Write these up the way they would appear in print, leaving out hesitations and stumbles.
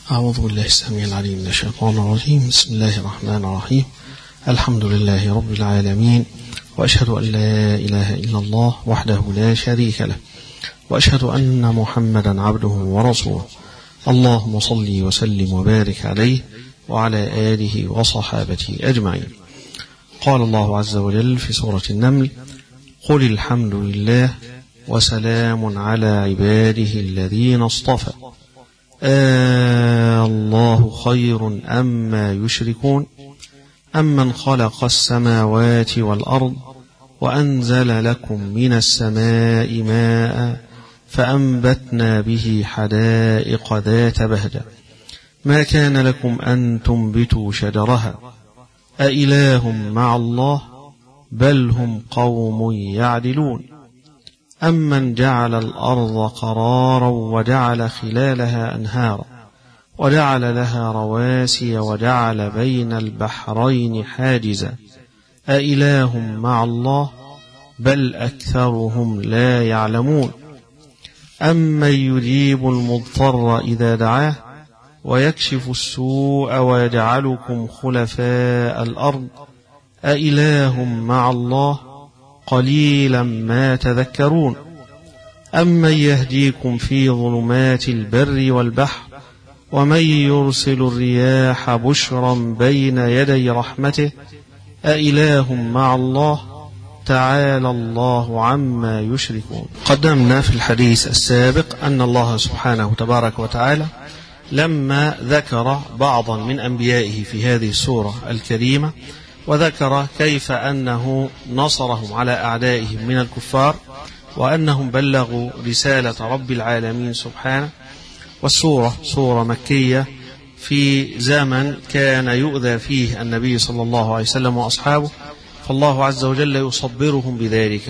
أعوذ بالله السميع العليم من الشيطان الرجيم. بسم الله الرحمن الرحيم. الحمد لله رب العالمين، وأشهد أن لا إله إلا الله وحده لا شريك له، وأشهد أن محمدا عبده ورسوله. اللهم صل وسلم وبارك عليه وعلى آله وصحابته أجمعين. قال الله عز وجل في سورة النمل: قل الحمد لله وسلام على عباده الذين اصطفى الله خير أما يشركون أمن خلق السماوات والأرض وأنزل لكم من السماء ماء فأنبتنا به حدائق ذات بهجة ما كان لكم أن تنبتوا شجرها أإله مع الله بل هم قوم يعدلون أمن جعل الأرض قرارا وجعل خلالها أنهارا وجعل لها رواسي وجعل بين البحرين حاجزا أإله مع الله بل أكثرهم لا يعلمون أمن يجيب المضطر إذا دعاه ويكشف السوء ويجعلكم خلفاء الأرض أإله مع الله قليلا ما تذكرون أمن يهديكم في ظلمات البر والبحر ومن يرسل الرياح بشرا بين يدي رحمته أإله مع الله تعالى الله عما يشركون. قدمنا في الحديث السابق أن الله سبحانه تبارك وتعالى لما ذكر بعضا من أنبيائه في هذه السورة الكريمة وذكر كيف أنه نصرهم على أعدائهم من الكفار وأنهم بلغوا رسالة رب العالمين سبحانه، والسورة سورة مكية في زمن كان يؤذى فيه النبي صلى الله عليه وسلم وأصحابه، فالله عز وجل يصبرهم بذلك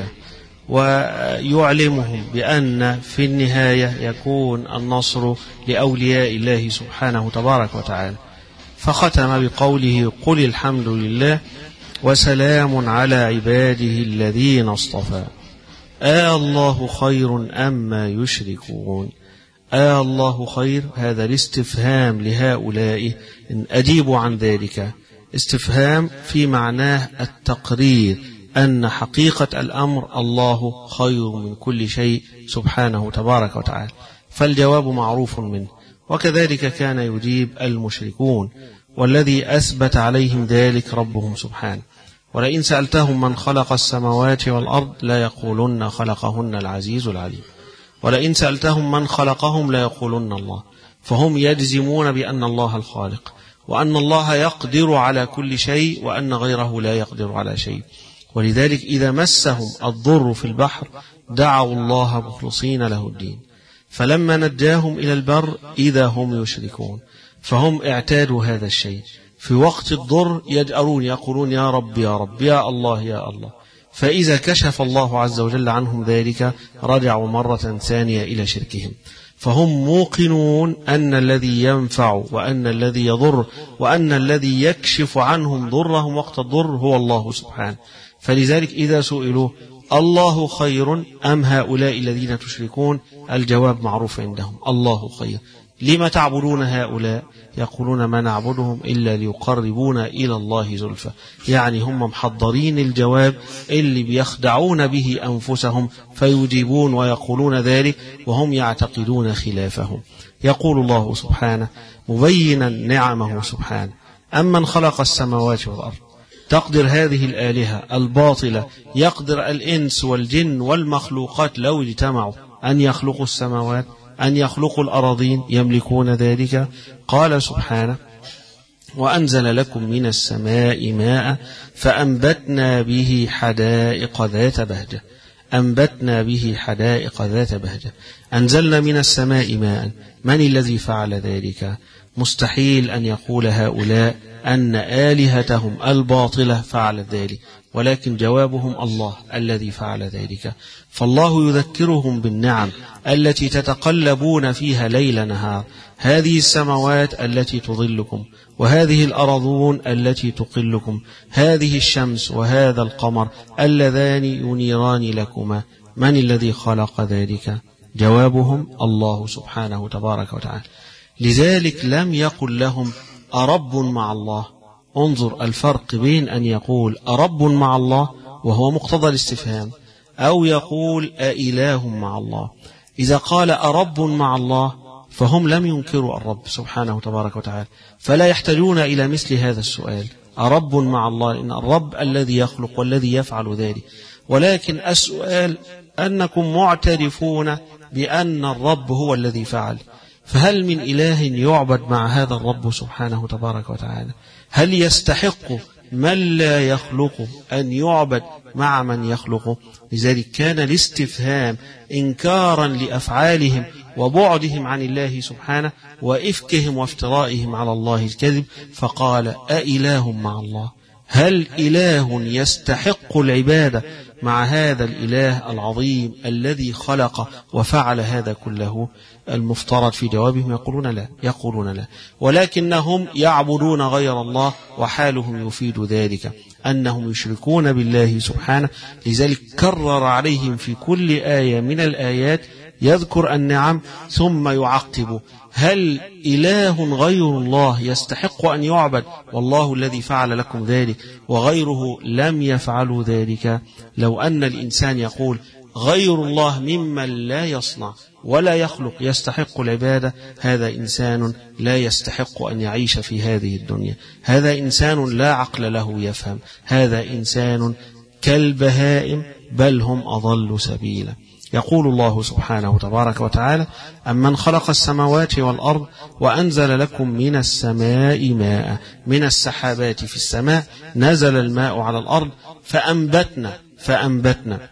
ويعلمهم بأن في النهاية يكون النصر لأولياء الله سبحانه تبارك وتعالى. فختم بقوله: قل الحمد لله وسلام على عباده الذين اصطفى الله خير أما يشركون. الله خير، هذا الاستفهام لهؤلاء إن أجيبوا عن ذلك، استفهام في معناه التقرير أن حقيقة الأمر الله خير من كل شيء سبحانه تبارك وتعالى، فالجواب معروف منه. وكذلك كان يجيب المشركون، والذي أثبت عليهم ذلك ربهم سبحانه: ولئن سألتهم من خلق السماوات والأرض لا يقولن خلقهن العزيز العليم، ولئن سألتهم من خلقهم لا يقولن الله. فهم يجزمون بأن الله الخالق، وأن الله يقدر على كل شيء، وأن غيره لا يقدر على شيء. ولذلك إذا مسهم الضر في البحر دعوا الله مخلصين له الدين، فلما نجاهم إلى البر إذا هم يشركون. فهم اعتادوا هذا الشيء، في وقت الضر يجأرون يقولون يا رب يا رب يا الله يا الله، فإذا كشف الله عز وجل عنهم ذلك رجعوا مرة ثانية إلى شركهم. فهم موقنون أن الذي ينفع وأن الذي يضر وأن الذي يكشف عنهم ضرهم وقت الضر هو الله سبحانه. فلذلك إذا سئلوا الله خير أم هؤلاء الذين تشركون، الجواب معروف عندهم: الله خير. لما تعبدون هؤلاء؟ يقولون ما نعبدهم إلا ليقربونا إلى الله زلفى، يعني هم محضرين الجواب اللي بيخدعون به أنفسهم فيجيبون ويقولون ذلك وهم يعتقدون خلافهم. يقول الله سبحانه مبينا نعمه سبحانه: أمن خلق السماوات والأرض. تقدر هذه الآلهة الباطلة، يقدر الإنس والجن والمخلوقات لو اجتمعوا أن يخلقوا السماوات أن يخلقوا الأراضين، يملكون ذلك؟ قال سبحانه: وأنزل لكم من السماء ماء فأنبتنا به حدائق ذات بهجة. أنبتنا به حدائق ذات بهجة، أنزلنا من السماء ماء. من الذي فعل ذلك؟ مستحيل أن يقول هؤلاء أن آلهتهم الباطلة فعلت ذلك، ولكن جوابهم الله الذي فعل ذلك. فالله يذكرهم بالنعم التي تتقلبون فيها ليل نهار، هذه السماوات التي تظلكم، وهذه الأرضون التي تقلكم، هذه الشمس وهذا القمر اللذان ينيران لكما. من الذي خلق ذلك؟ جوابهم الله سبحانه تبارك وتعالى. لذلك لم يقل لهم أرب مع الله. انظر الفرق بين أن يقول أرب مع الله وهو مقتضى الاستفهام، أو يقول أإله مع الله. إذا قال أرب مع الله فهم لم ينكروا الرب سبحانه تبارك وتعالى، فلا يحتاجون إلى مثل هذا السؤال أرب مع الله، إن الرب الذي يخلق والذي يفعل ذلك. ولكن السؤال أنكم معترفون بأن الرب هو الذي فعل، فهل من إله يعبد مع هذا الرب سبحانه تبارك وتعالى؟ هل يستحق من لا يخلق أن يعبد مع من يخلقه؟ لذلك كان الاستفهام إنكارا لأفعالهم وبعدهم عن الله سبحانه وإفكهم وافترائهم على الله الكذب، فقال أإله مع الله؟ هل إله يستحق العبادة مع هذا الإله العظيم الذي خلق وفعل هذا كله؟ المفترض في جوابهم يقولون لا، ولكنهم يعبدون غير الله، وحالهم يفيد ذلك أنهم يشركون بالله سبحانه. لذلك كرر عليهم في كل آية من الآيات يذكر النعم ثم يعقب: هل إله غير الله يستحق أن يعبد والله الذي فعل لكم ذلك وغيره لم يفعلوا ذلك؟ لو أن الإنسان يقول غير الله ممن لا يصنع ولا يخلق يستحق العبادة، هذا إنسان لا يستحق أن يعيش في هذه الدنيا، هذا إنسان لا عقل له يفهم، هذا إنسان كالبهائم بل هم أضل سبيلا. يقول الله سبحانه تبارك وتعالى: أمن خلق السماوات والأرض وأنزل لكم من السماء ماء، من السحابات في السماء نزل الماء على الأرض فأنبتنا.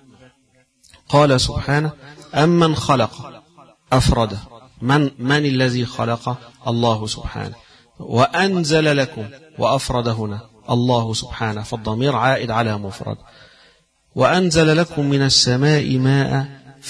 قال سبحانه: أمن خلق أفرده، من الذي خلق؟ الله سبحانه. وأنزل لكم، وأفرد هنا الله سبحانه، فالضمير عائد على مفرد. وأنزل لكم من السماء ماء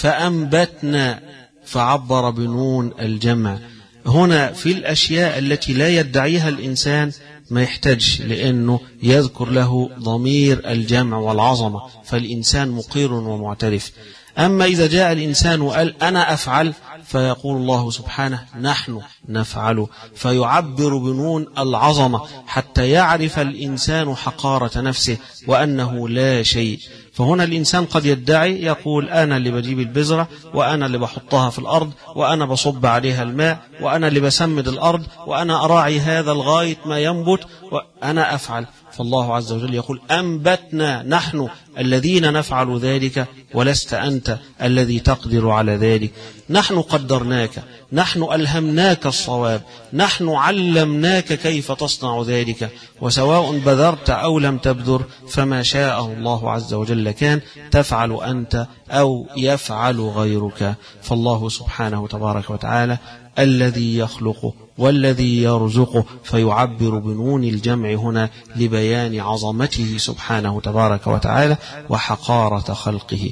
فأنبتنا، فعبر بنون الجمع. هنا في الأشياء التي لا يدعيها الإنسان ما يحتاج لأنه يذكر له ضمير الجمع والعظمة، فالإنسان مقر ومعترف. أما إذا جاء الإنسان وقال أنا أفعل، فيقول الله سبحانه نحن نفعل، فيعبر بنون العظمة حتى يعرف الإنسان حقارة نفسه وأنه لا شيء. فهنا الإنسان قد يدعي يقول أنا اللي بجيب البذرة، وأنا اللي بحطها في الأرض، وأنا بصب عليها الماء، وأنا اللي بسمد الأرض، وأنا أراعي هذا لغاية ما ينبت، وأنا أفعل. فالله عز وجل يقول أنبتنا، نحن الذين نفعل ذلك، ولست أنت الذي تقدر على ذلك. نحن قدرناك، نحن ألهمناك الصواب، نحن علمناك كيف تصنع ذلك، وسواء بذرت أو لم تبذر فما شاء الله عز وجل كان، تفعل أنت أو يفعل غيرك. فالله سبحانه تبارك وتعالى الذي يخلق والذي يرزق، فيعبر بنون الجمع هنا لبيان عظمته سبحانه تبارك وتعالى وحقارة خلقه.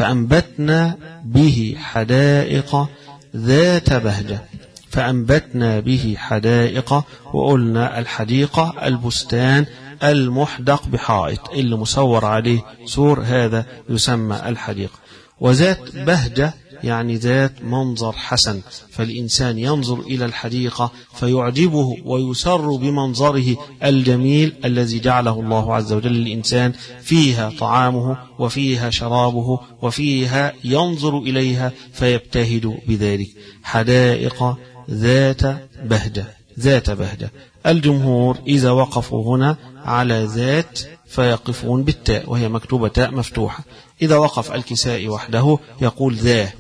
فأنبتنا به حدائق ذات بهجة، فأنبتنا به حدائق، وقلنا الحديقة البستان المحدق بحائط اللي مسور عليه سور، هذا يسمى الحديقة. وذات بهجة يعني ذات منظر حسن، فالإنسان ينظر إلى الحديقة فيعجبه ويسر بمنظره الجميل الذي جعله الله عز وجل للإنسان، فيها طعامه وفيها شرابه وفيها ينظر إليها فيبتهد بذلك. حدائق ذات بهجة، ذات بهجة. الجمهور إذا وقفوا هنا على ذات فيقفون بالتاء وهي مكتوبة تاء مفتوحة. إذا وقف الكسائي وحده يقول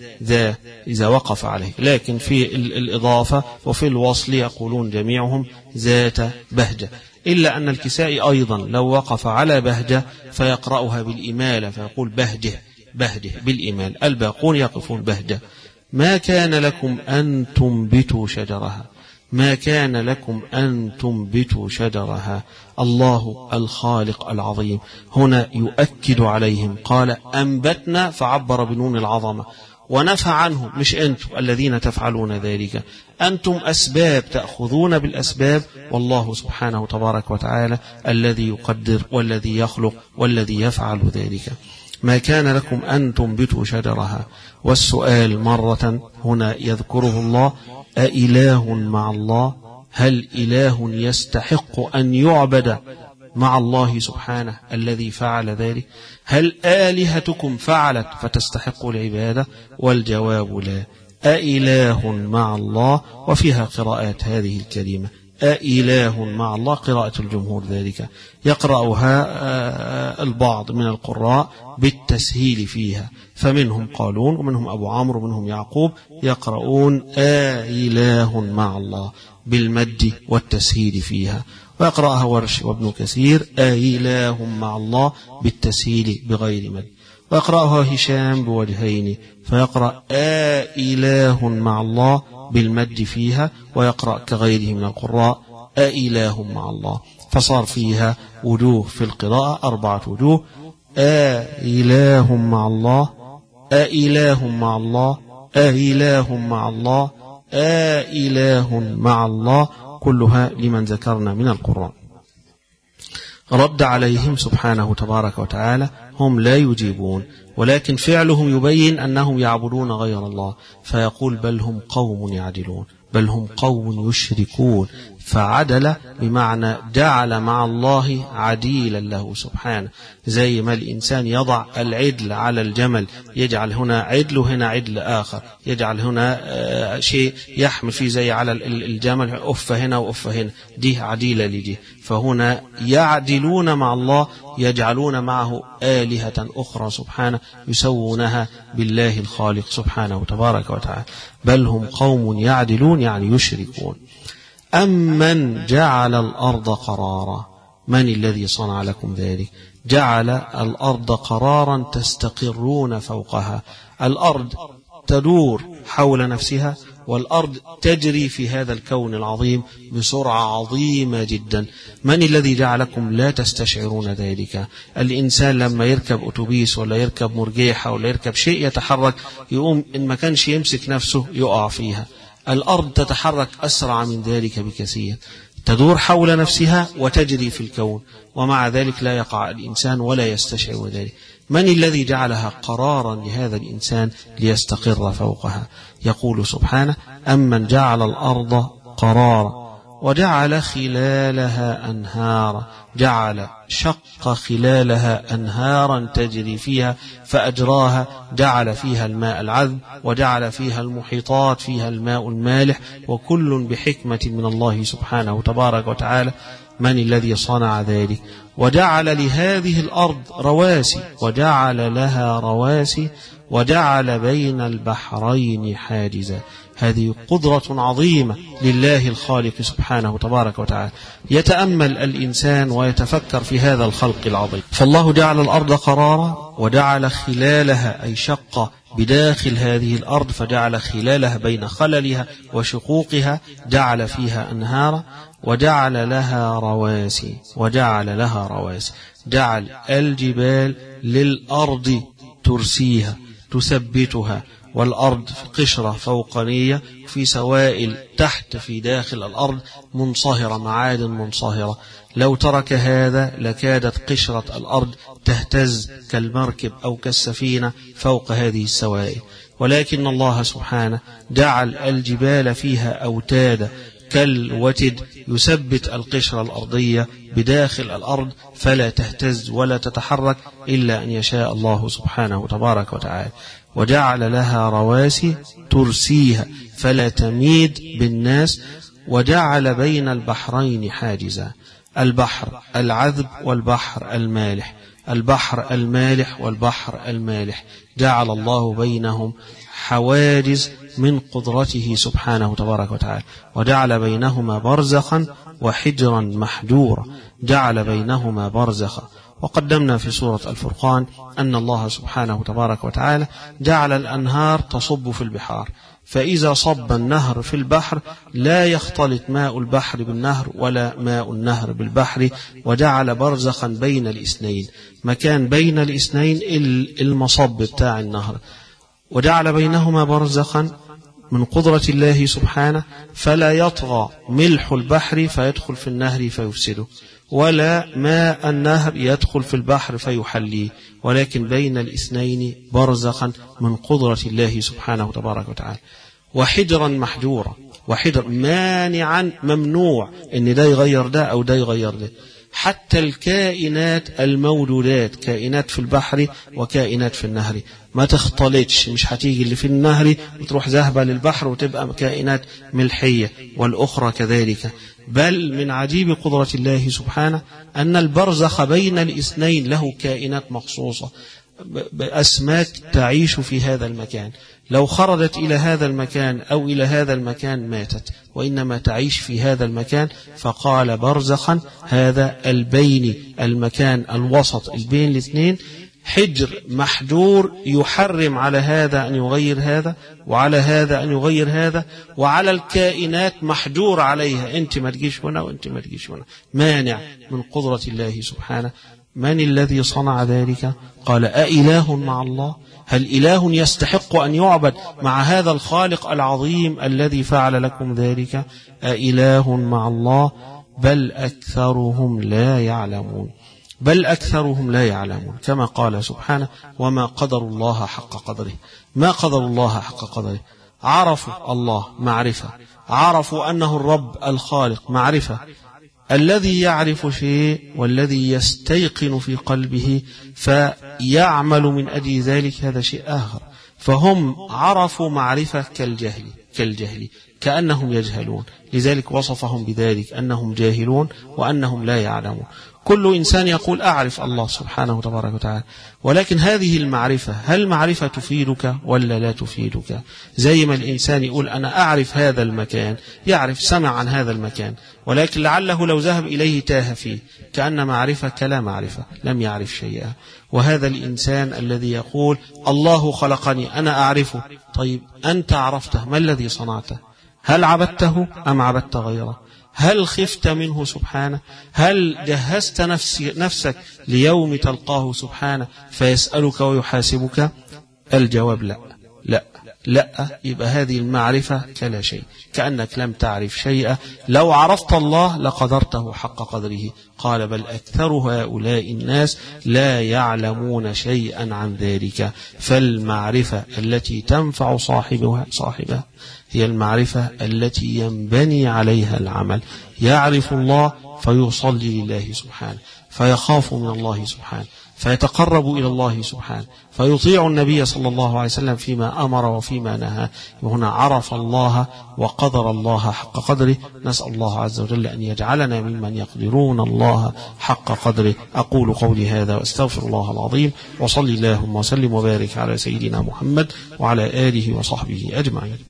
ذا إذا وقف عليه، لكن في الإضافة وفي الوصل يقولون جميعهم ذات بهجة، إلا أن الكسائي أيضا لو وقف على بهجة فيقرأها بالإمالة فيقول بهجه بالإمال، الباقون يقفون بهجة. ما كان لكم أن تنبتوا شجرها، ما كان لكم أن تنبتوا شجرها. الله الخالق العظيم هنا يؤكد عليهم، قال أنبتنا فعبر بنون العظمة، ونفى عنه مش أنتم الذين تفعلون ذلك، أنتم أسباب تأخذون بالأسباب، والله سبحانه تبارك وتعالى الذي يقدر والذي يخلق والذي يفعل ذلك. ما كان لكم أن تنبتوا شجرها. والسؤال مرة هنا يذكره الله أإله مع الله؟ هل إله يستحق أن يعبد مع الله سبحانه الذي فعل ذلك؟ هل آلهتكم فعلت فتستحق العبادة؟ والجواب لا. أإله مع الله، وفيها قراءات هذه الكلمة أإله مع الله، قراءة الجمهور ذلك، يقرأها البعض من القراء بالتسهيل فيها، فمنهم قالون ومنهم أبو عمرو ومنهم يعقوب يقرؤون أإله مع الله بالمد والتسهيل فيها، ويقرأها ورش وابن كثير أإله مع الله بالتسهيل بغير مد، ويقرأها هشام بوجهين، فيقرأ أإله مع الله بالمد فيها، ويقرأ كغيره من القراء أإله مع الله، فصار فيها وجوه في القراءة 4 وجوه: أإله مع الله، أإله مع الله، أإله مع الله، أإله مع الله، كلها لمن ذكرنا من القراء. رد عليهم سبحانه تبارك وتعالى: هم لا يجيبون، ولكن فعلهم يبين أنهم يعبدون غير الله، فيقول: بل هم قوم يعدلون، بل هم قوم يشركون. فعدل بمعنى جعل مع الله عديلا له سبحانه، زي ما الإنسان يضع العدل على الجمل، يجعل هنا عدل وهنا عدل آخر، يجعل هنا شيء يحمل فيه زي على الجمل أفة هنا وأفة هنا، دي عديلة لدي. فهنا يعدلون مع الله، يجعلون معه آلهة أخرى سبحانه يسوونها بالله الخالق سبحانه تبارك وتعالى. بل هم قوم يعدلون، يعني يشركون. أمن جعل الأرض قرارا، من الذي صنع لكم ذلك؟ جعل الأرض قرارا تستقرون فوقها. الأرض تدور حول نفسها، والأرض تجري في هذا الكون العظيم بسرعة عظيمة جدا. من الذي جعلكم لا تستشعرون ذلك؟ الإنسان لما يركب أتوبيس ولا يركب مرجيحة ولا يركب شيء يتحرك، يقوم إن ما كانش يمسك نفسه يقع فيها. الأرض تتحرك أسرع من ذلك بكثير، تدور حول نفسها وتجري في الكون، ومع ذلك لا يقع الإنسان ولا يستشعر ذلك. من الذي جعلها قرارا لهذا الإنسان ليستقر فوقها؟ يقول سبحانه: أمن جعل الأرض قرارا وجعل خلالها أنهارا، جعل شق خلالها أنهارا تجري فيها فأجراها، جعل فيها الماء العذب، وجعل فيها المحيطات فيها الماء المالح، وكل بحكمة من الله سبحانه تبارك وتعالى. من الذي صنع ذلك؟ وجعل لهذه الأرض رواسي، وجعل لها رواسي، وجعل بين البحرين حاجزا. هذه قدرة عظيمة لله الخالق سبحانه تبارك وتعالى. يتأمل الإنسان ويتفكر في هذا الخلق العظيم. فالله جعل الأرض قرارا، وجعل خلالها أي شق بداخل هذه الأرض، فجعل خلالها بين خللها وشقوقها جعل فيها أنهارا، وجعل لها رواسي، وجعل لها رواسي، جعل الجبال للأرض ترسيها تثبتها، والأرض في قشرة فوقانية، في سوائل تحت في داخل الأرض منصهرة، معادن منصهرة. لو ترك هذا لكادت قشرة الأرض تهتز كالمركب أو كالسفينة فوق هذه السوائل، ولكن الله سبحانه جعل الجبال فيها أوتادا كالوتد يثبت القشرة الأرضية بداخل الأرض فلا تهتز ولا تتحرك إلا أن يشاء الله سبحانه تبارك وتعالى. وجعل لها رواسي ترسيها فلا تميد بالناس، وجعل بين البحرين حاجزا. البحر العذب والبحر المالح، البحر المالح والبحر المالح، جعل الله بينهم حواجز من قدرته سبحانه تبارك وتعالى، وجعل بينهما برزخا وحجرا محجورا، جعل بينهما برزخا. وقدمنا في سورة الفرقان أن الله سبحانه تبارك وتعالى جعل الأنهار تصب في البحار، فإذا صب النهر في البحر لا يختلط ماء البحر بالنهر ولا ماء النهر بالبحر، وجعل برزخا بين الاثنين، مكان بين الاثنين المصب بتاع النهر، وجعل بينهما برزخا من قدرة الله سبحانه، فلا يطغى ملح البحر فيدخل في النهر فيفسده، ولا ماء النهر يدخل في البحر فيحليه، ولكن بين الاثنين برزخا من قدرة الله سبحانه تبارك وتعالى. وحجرا محجورا، وحجر مانعا ممنوع ان ده يغير ده او ده يغير ده. حتى الكائنات الموجودات، كائنات في البحر وكائنات في النهر، ما تختلطش، مش هتيجي اللي في النهر وتروح ذهبة للبحر وتبقى كائنات ملحية والأخرى كذلك. بل من عجيب قدرة الله سبحانه أن البرزخ بين الاثنين له كائنات مخصوصة، بأسماك تعيش في هذا المكان، لو خرجت إلى هذا المكان أو إلى هذا المكان ماتت، وإنما تعيش في هذا المكان. فقال برزخا، هذا البين، المكان الوسط البين الاثنين، حجر محجور يحرم على هذا أن يغير هذا وعلى هذا أن يغير هذا، وعلى الكائنات محجور عليها، أنت ما تجيش هنا وأنت ما تجيش هنا، مانع من قدرة الله سبحانه. من الذي صنع ذلك؟ قال أإله مع الله؟ هل إله يستحق أن يعبد مع هذا الخالق العظيم الذي فعل لكم ذلك؟ أإله مع الله؟ بل أكثرهم لا يعلمون، بل أكثرهم لا يعلمون. كما قال سبحانه وما قدر الله حق قدره. ما قدر الله حق قدره. عرفوا الله معرفة، عرفوا أنه الرب الخالق معرفة. الذي يعرف شيء والذي يستيقن في قلبه فيعمل من أجل ذلك هذا شيء آخر. فهم عرفوا معرفة كالجهل كأنهم يجهلون، لذلك وصفهم بذلك أنهم جاهلون وأنهم لا يعلمون. كل إنسان يقول أعرف الله سبحانه تبارك وتعالى، ولكن هذه المعرفة هل معرفة تفيدك ولا لا تفيدك؟ زي ما الإنسان يقول أنا أعرف هذا المكان، يعرف سمع عن هذا المكان، ولكن لعله لو ذهب إليه تاه فيه، كأن معرفة كلا معرفة، لم يعرف شيئا. وهذا الإنسان الذي يقول الله خلقني أنا أعرفه، طيب أنت عرفته، ما الذي صنعته؟ هل عبدته أم عبدت غيره؟ هل خفت منه سبحانه؟ هل جهزت نفسك ليوم تلقاه سبحانه فيسألك ويحاسبك؟ الجواب لا لا لا. يبقى هذه المعرفة كلا شيء، كأنك لم تعرف شيئا. لو عرفت الله لقدرته حق قدره. قال بل أكثر هؤلاء الناس لا يعلمون شيئا عن ذلك. فالمعرفة التي تنفع صاحبها هي المعرفة التي ينبني عليها العمل. يعرف الله فيصلي لله سبحانه، فيخاف من الله سبحانه، فيتقرب إلى الله سبحانه، فيطيع النبي صلى الله عليه وسلم فيما أمر وفيما نهى. وهنا عرف الله وقدر الله حق قدره. نسأل الله عز وجل أن يجعلنا ممن يقدرون الله حق قدره. أقول قولي هذا وأستغفر الله العظيم، وصلي اللهم وسلم وبارك على سيدنا محمد وعلى آله وصحبه أجمعين.